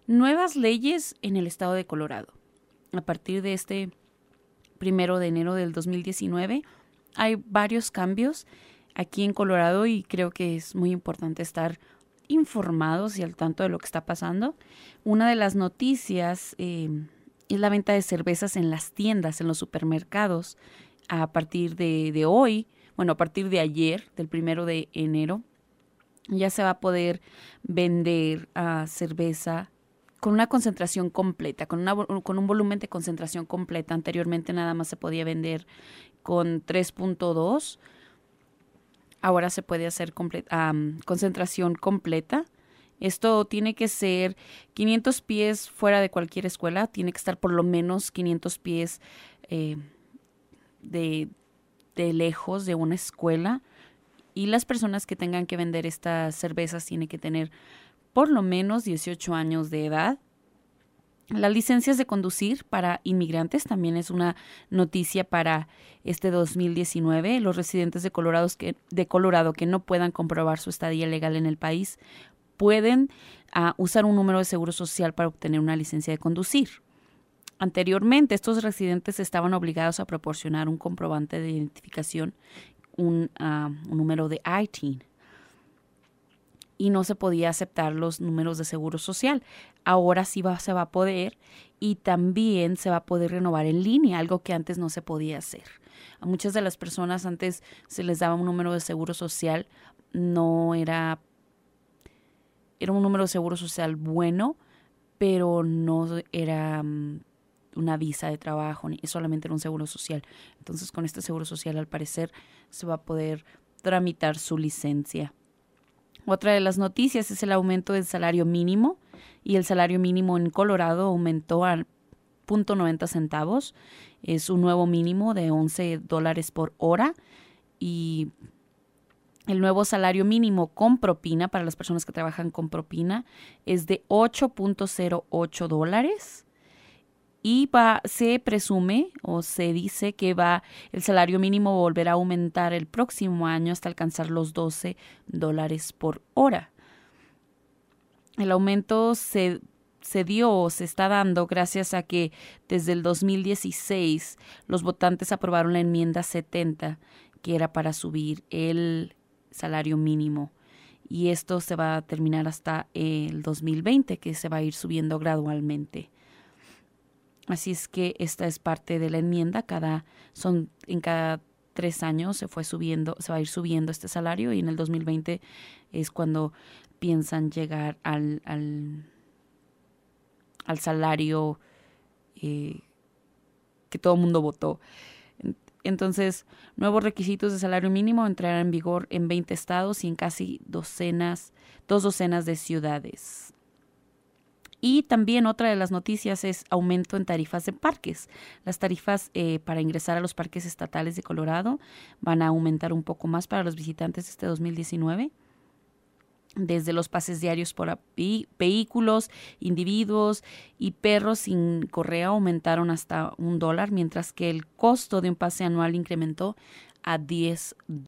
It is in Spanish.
Nuevas leyes en el estado de Colorado. A partir de este 1 de enero del 2019 hay varios cambios aquí en Colorado y creo que es muy importante estar informados y al tanto de lo que está pasando. Una de las noticias es la venta de cervezas en las tiendas, en los supermercados, a partir de hoy, bueno, a partir de ayer, del 1 de enero, ya se va a poder vender cerveza con una concentración completa, con un volumen de concentración completa. Anteriormente nada más se podía vender con 3.2. Ahora se puede hacer concentración completa. Esto tiene que ser 500 pies fuera de cualquier escuela. Tiene que estar por lo menos 500 pies de lejos de una escuela. Y las personas que tengan que vender estas cervezas tienen que tener por lo menos 18 años de edad. Las licencias de conducir para inmigrantes también es una noticia para este 2019. Los residentes de Colorado que no puedan comprobar su estadía legal en el país pueden usar un número de seguro social para obtener una licencia de conducir. Anteriormente, estos residentes estaban obligados a proporcionar un comprobante de identificación, un número de ITIN. Y no se podía aceptar los números de seguro social. Ahora sí se va a poder y también se va a poder renovar en línea, algo que antes no se podía hacer. A muchas de las personas antes se les daba un número de seguro social, era un número de seguro social bueno, pero no era una visa de trabajo, ni solamente era un seguro social. Entonces con este seguro social al parecer se va a poder tramitar su licencia. Otra de las noticias es el aumento del salario mínimo y el salario mínimo en Colorado aumentó a 0.90 centavos. Es un nuevo mínimo de $11 por hora y el nuevo salario mínimo con propina para las personas que trabajan con propina es de $8.08 y se presume o se dice que el salario mínimo volverá a aumentar el próximo año hasta alcanzar los $12 por hora. El aumento se está dando gracias a que desde el 2016 los votantes aprobaron la enmienda 70, que era para subir el salario mínimo. Y esto se va a terminar hasta el 2020, que se va a ir subiendo gradualmente. Así es que esta es parte de la enmienda. En cada 3 años se va a ir subiendo este salario y en el 2020 es cuando piensan llegar al salario que todo el mundo votó. Entonces, nuevos requisitos de salario mínimo entrarán en vigor en 20 estados y en casi 2 docenas de ciudades. Y también otra de las noticias es aumento en tarifas de parques. Las tarifas para ingresar a los parques estatales de Colorado van a aumentar un poco más para los visitantes este 2019. Desde los pases diarios por vehículos, individuos y perros sin correa aumentaron hasta $1, mientras que el costo de un pase anual incrementó a $10.